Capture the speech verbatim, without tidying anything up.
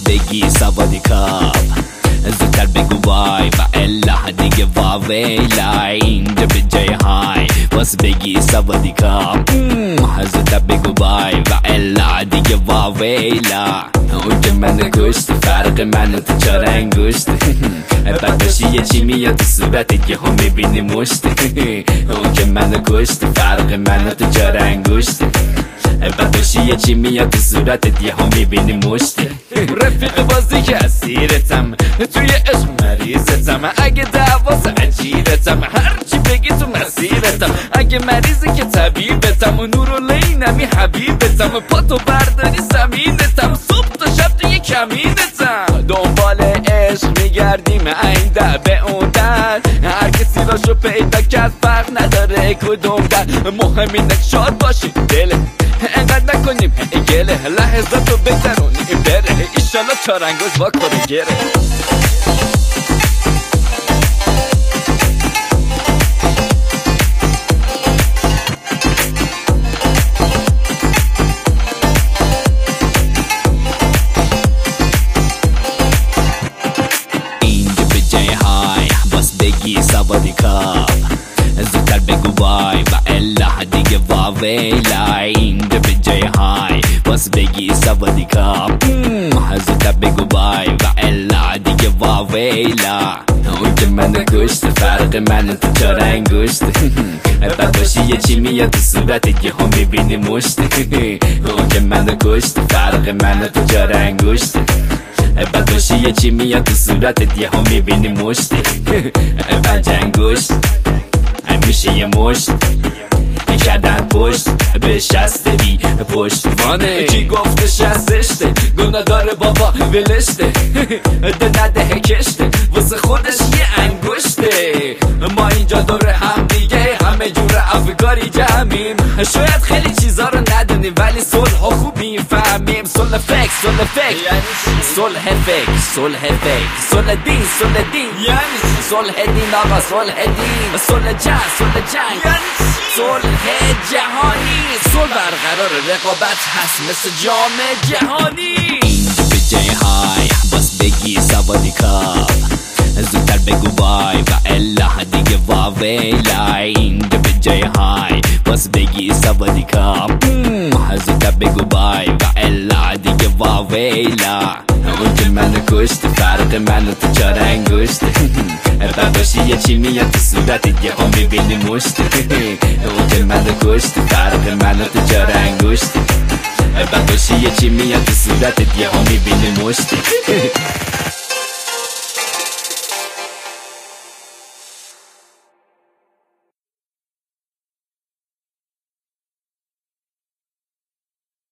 بگی سوادی کاپ زودتر بگو وای و الا دیگه واویلا اینجا به جای های باز بگی سوادی کاپ زودتر بگو وای و الا دیگه واویلا اون که من کشت فرق من و تو چار انگشت بعد باشی یه چی میاد تو صورتت که هم میبینی مشت اون که من کشت فرق من و تو چار انگشت بعد باشی یه چی میاد تو صورتت یه هم میبینی مشت رفیق بازی که اسیرتم توی عشق مریضتم اگه دعواز عجیرتم هرچی بگی تو مسیرتم اگه مریضی که طبیبتم و نورالعینمی حبیبتم پاتو برداری زمینتم صبح تا شب توی کمینتم دنبال عشق میگردیم این در به اون در هر کسی راشو پیدا کرد فرق نداره کدوم در مهم اینه شاد باشی دله انقدر نکنیم گله لحظات رو بگذرونیم بره ایشالا چارنگوز با کنه گره اینجا به جای های باز بگی سوادی کاپ زودتر بگو وای و الا دیگه واویلا اینجا به جای های باز بگی سوادی کاپ زودتر بگو وای و الا دیگه واویلا اون که من کشت فرق من تو چار انگشت بعد باشی یه چی میاد تو صورتت یه هم میبینی مشت اون که من کشت فرق من تو چار انگشت بعد باشی یه چی میاد تو صورتت یه هم میبینی مشت بعد انگشت همیشه یه مشت کردن پشت به شسته بی پشتوانه کی گفته شستشته گناه داره بابا ولشته ده نده کشته واسه خودش یه انگشته ما اینجا دور هم دیگه همه جور افکاری جمعیم شاید خیلی چیزا رو ندونیم ولی صلح ها خوب میفهمیم صلح فکر صلح فکر صلح فکر صلح فکر صلح دین صلح دین یعنی صلح دین آقا صلح دین صلح جنگ صلح جنگ صلح جهانی صلح برقرار رقابت هست مثل جام جهانی اینجا به جای های باز بگی سوادی کاپ زودتر بگو وای و الا دیگه واویلا اینجا به جای های باز بگی سوادی کاپ زودتر بگو وای و الا دیگه واویلا اون که من کشت فرق من تو چار انگشت بعد باشی یه چی میاد تو صورتت یه هم میبینی مشت اون که من کشت فرق من تو چار انگشت بعد باشی یه چی میاد تو صورتت یه هم میبینی مشت